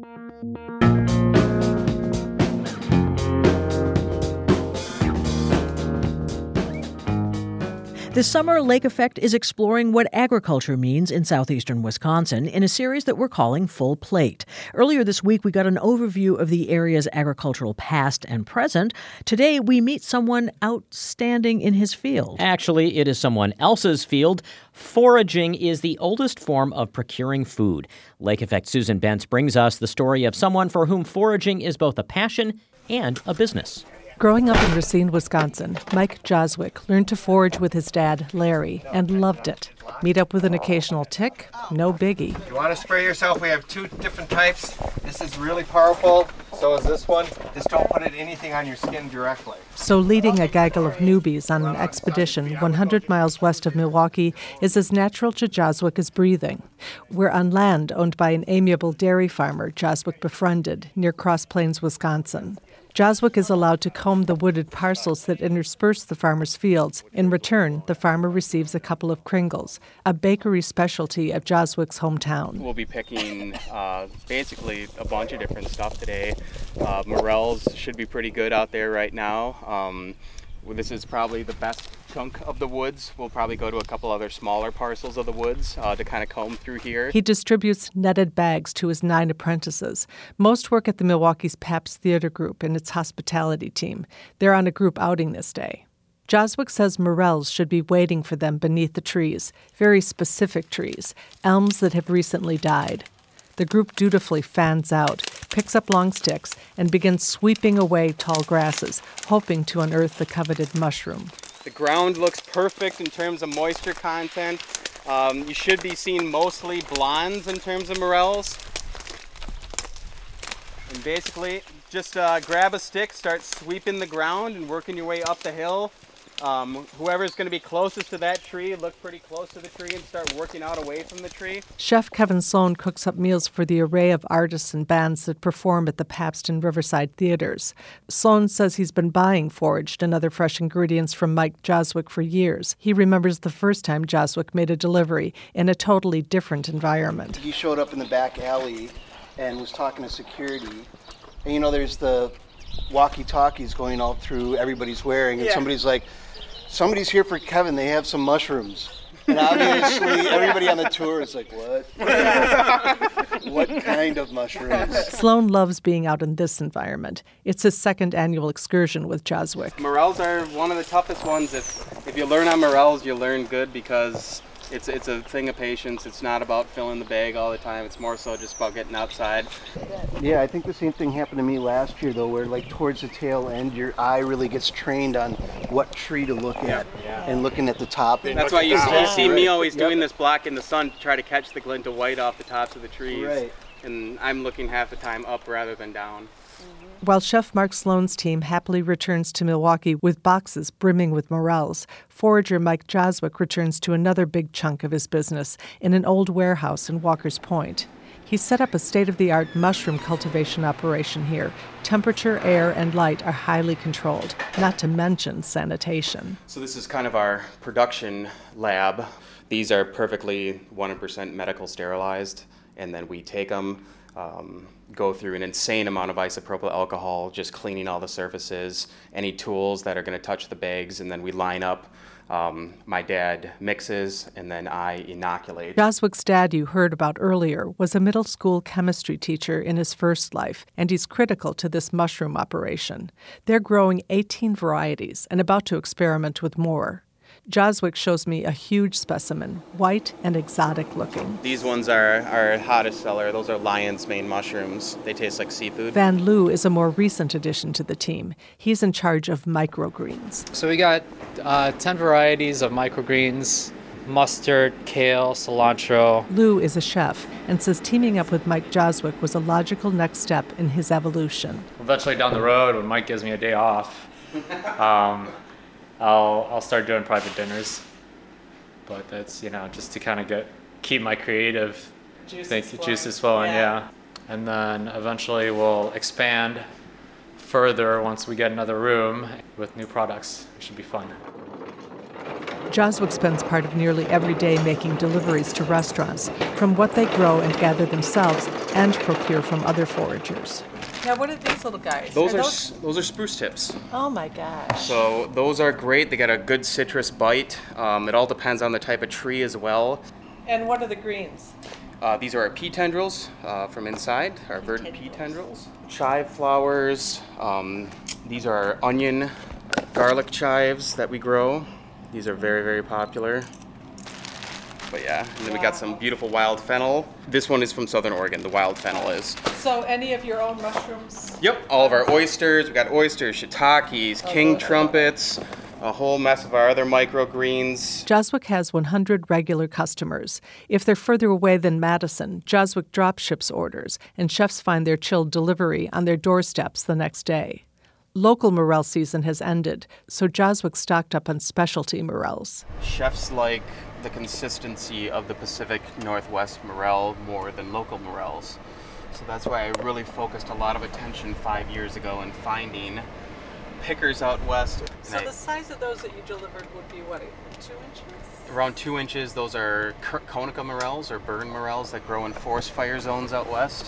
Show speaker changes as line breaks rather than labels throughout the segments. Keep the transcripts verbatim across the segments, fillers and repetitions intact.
This summer, Lake Effect is exploring what agriculture means in southeastern Wisconsin in a series that we're calling Full Plate. Earlier this week, we got an overview of the area's agricultural past and present. Today, we meet someone outstanding in his field.
Actually, it is someone else's field. Foraging is the oldest form of procuring food. Lake Effect Susan Bentz brings us the story of someone for whom foraging is both a passion and a business.
Growing up in Racine, Wisconsin, Mike Joswick learned to forage with his dad, Larry, and loved it. Meet up with an occasional tick? No biggie.
You want to spray yourself? We have two different types. This is really powerful. So is this one. Just don't put it anything on your skin directly.
So leading a gaggle of newbies on an expedition one hundred miles west of Milwaukee is as natural to Joswick as breathing. We're on land owned by an amiable dairy farmer Joswick befriended near Cross Plains, Wisconsin. Joswick is allowed to comb the wooded parcels that intersperse the farmer's fields. In return, the farmer receives a couple of Kringles, a bakery specialty of Joswick's hometown.
We'll be picking uh, basically a bunch of different stuff today. Uh, morels should be pretty good out there right now. Um, well, this is probably the best chunk of the woods. We'll probably go to a couple other smaller parcels of the woods uh, to kind of comb through here.
He distributes netted bags to his nine apprentices. Most work at the Milwaukee's Pabst Theater Group and its hospitality team. They're on a group outing this day. Joswick says morels should be waiting for them beneath the trees, very specific trees, elms that have recently died. The group dutifully fans out, picks up long sticks, and begins sweeping away tall grasses, hoping to unearth the coveted mushroom.
The ground looks perfect in terms of moisture content. Um, you should be seeing mostly blondes in terms of morels. And basically, just uh, grab a stick, start sweeping the ground and working your way up the hill. Um, whoever's going to be closest to that tree, look pretty close to the tree and start working out away from the tree.
Chef Kevin Sloan cooks up meals for the array of artists and bands that perform at the Pabst and Riverside theaters. Sloan says he's been buying foraged and other fresh ingredients from Mike Joswick for years. He remembers the first time Joswick made a delivery in a totally different environment.
He showed up in the back alley and was talking to security. And you know, there's the walkie-talkies going all through everybody's wearing, and yeah. somebody's like, somebody's here for Kevin, they have some mushrooms. And obviously everybody on the tour is like, what? What kind of mushrooms?
Sloan loves being out in this environment. It's his second annual excursion with Joswick.
Morels are one of the toughest ones. If if you learn on morels, you learn good because it's it's a thing of patience. It's not about filling the bag all the time. It's more so just about getting outside.
Yeah, I think the same thing happened to me last year, though, where like towards the tail end, your eye really gets trained on what tree to look at yeah. and looking at the top.
That's why you see, you see me always doing yep. this block in the sun to try to catch the glint of white off the tops of the trees.
Right.
And I'm looking half the time up rather than down.
While Chef Mark Sloan's team happily returns to Milwaukee with boxes brimming with morels, forager Mike Joswick returns to another big chunk of his business in an old warehouse in Walker's Point. He's set up a state-of-the-art mushroom cultivation operation here. Temperature, air, and light are highly controlled, not to mention sanitation.
So this is kind of our production lab. These are perfectly one hundred percent medical sterilized, and then we take them, um, go through an insane amount of isopropyl alcohol, just cleaning all the surfaces, any tools that are going to touch the bags, and then we line up. Um, my dad mixes, and then I inoculate.
Joswick's dad, you heard about earlier, was a middle school chemistry teacher in his first life, and he's critical to this mushroom operation. They're growing eighteen varieties and about to experiment with more. Joswick shows me a huge specimen, white and exotic looking.
These ones are our hottest seller. Those are lion's mane mushrooms. They taste like seafood.
Van Loo is a more recent addition to the team. He's in charge of microgreens.
So we got uh, ten varieties of microgreens, mustard, kale, cilantro.
Lou is a chef and says teaming up with Mike Joswick was a logical next step in his evolution.
Eventually down the road, when Mike gives me a day off, um, I'll I'll start doing private dinners, but that's, you know, just to kind of get keep my creative juices think, flowing. Juices flowing, yeah. yeah. And then eventually we'll expand further once we get another room with new products. It should be fun.
Joswick spends part of nearly every day making deliveries to restaurants from what they grow and gather themselves and procure from other foragers.
Now, what are these little guys?
Those
are,
are,
those?
s- those are spruce tips.
Oh my gosh.
So those are great. They got a good citrus bite. Um, it all depends on the type of tree as well.
And what are the greens?
Uh, these are our pea tendrils uh, from inside, our verdant pea tendrils. Chive flowers. Um, these are our onion, garlic chives that we grow. These are very, very popular. But yeah, and then we got some beautiful wild fennel. This one is from Southern Oregon, the wild fennel is.
So any of your own mushrooms?
Yep, all of our oysters. We got oysters, shiitakes, king trumpets, a whole mess of our other microgreens.
Joswick has one hundred regular customers. If they're further away than Madison, Joswick drop ships orders, and chefs find their chilled delivery on their doorsteps the next day. Local morel season has ended, so Joswick stocked up on specialty morels.
Chefs like the consistency of the Pacific Northwest morel more than local morels. So that's why I really focused a lot of attention five years ago in finding pickers out west.
So the size of those that you delivered would be what, two inches?
Around two inches. Those are Konica morels or burn morels that grow in forest fire zones out west.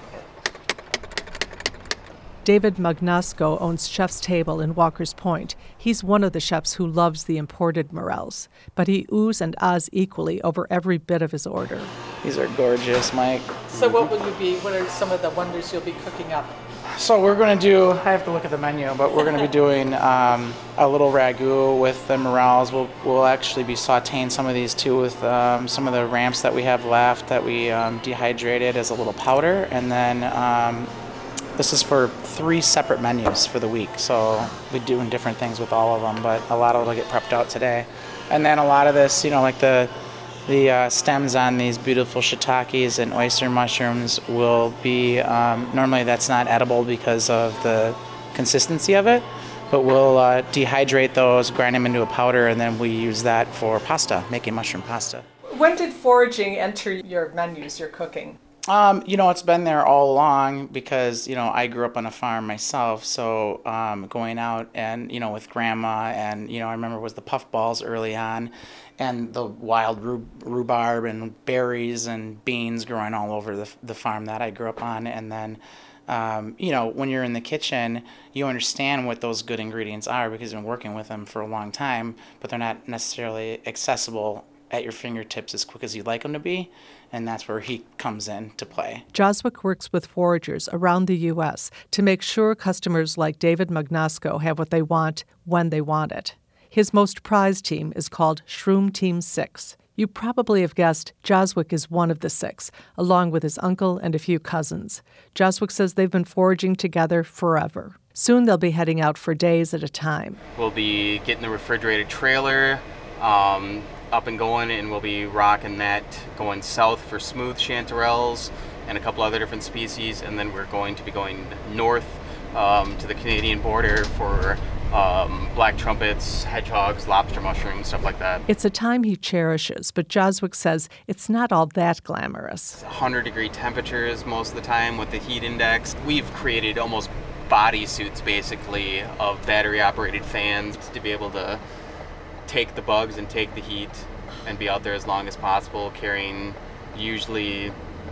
David Magnosco owns Chef's Table in Walker's Point. He's one of the chefs who loves the imported morels, but he oohs and ahs equally over every bit of his order.
These are gorgeous, Mike.
So what will you be, what are some of the wonders you'll be cooking up?
So we're going to do, I have to look at the menu, but we're going to be doing um, a little ragu with the morels. We'll, we'll actually be sauteing some of these too with um, some of the ramps that we have left that we um, dehydrated as a little powder. And then um, this is for three separate menus for the week. So we're doing different things with all of them, but a lot of it will get prepped out today. And then a lot of this, you know, like the The uh, stems on these beautiful shiitakes and oyster mushrooms will be, um, normally that's not edible because of the consistency of it, but we'll uh, dehydrate those, grind them into a powder, and then we use that for pasta, making mushroom pasta.
When did foraging enter your menus, your cooking?
Um, you know, it's been there all along because, you know, I grew up on a farm myself, so um, going out and, you know, with grandma and, you know, I remember it was the puffballs early on and the wild rhu- rhubarb and berries and beans growing all over the, the farm that I grew up on. And then, um, you know, when you're in the kitchen, you understand what those good ingredients are because you've been working with them for a long time, but they're not necessarily accessible at your fingertips as quick as you'd like them to be, and that's where he comes in to play.
Joswick works with foragers around the U S to make sure customers like David Magnosco have what they want when they want it. His most prized team is called Shroom Team six. You probably have guessed Joswick is one of the six, along with his uncle and a few cousins. Joswick says they've been foraging together forever. Soon they'll be heading out for days at a time.
We'll be getting the refrigerated trailer um, up and going, and we'll be rocking that going south for smooth chanterelles and a couple other different species, and then we're going to be going north um, to the Canadian border for um, black trumpets, hedgehogs, lobster mushrooms, stuff like that.
It's a time he cherishes, but Joswick says it's not all that glamorous.
It's one hundred degree temperatures most of the time with the heat index. We've created almost bodysuits basically of battery operated fans to be able to take the bugs and take the heat and be out there as long as possible, carrying usually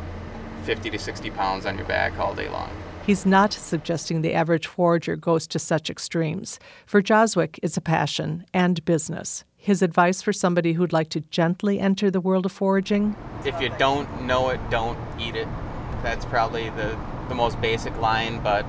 fifty to sixty pounds on your back all day long.
He's not suggesting the average forager goes to such extremes. For Joswick, it's a passion and business. His advice for somebody who'd like to gently enter the world of foraging?
If you don't know it, don't eat it. That's probably the, the most basic line, but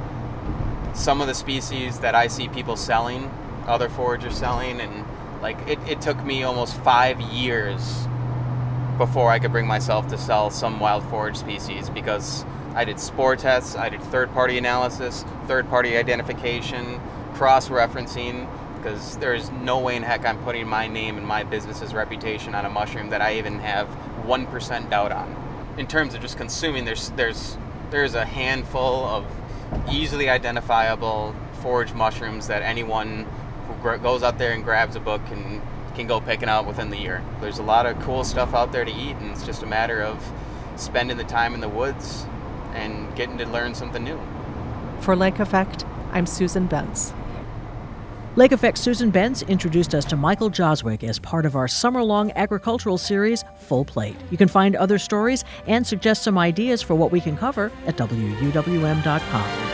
some of the species that I see people selling, other foragers selling, and like it, it took me almost five years before I could bring myself to sell some wild forage species because I did spore tests, I did third-party analysis, third-party identification, cross-referencing, because there's no way in heck I'm putting my name and my business's reputation on a mushroom that I even have one percent doubt on. In terms of just consuming, there's there's there's a handful of easily identifiable forage mushrooms that anyone who gr- goes out there and grabs a book can can go picking out within the year. There's a lot of cool stuff out there to eat, and it's just a matter of spending the time in the woods and getting to learn something new.
For Lake Effect, I'm Susan Bentz.
Lake Effect's Susan Bentz introduced us to Michael Joswick as part of our summer-long agricultural series, Full Plate. You can find other stories and suggest some ideas for what we can cover at W U W M dot com.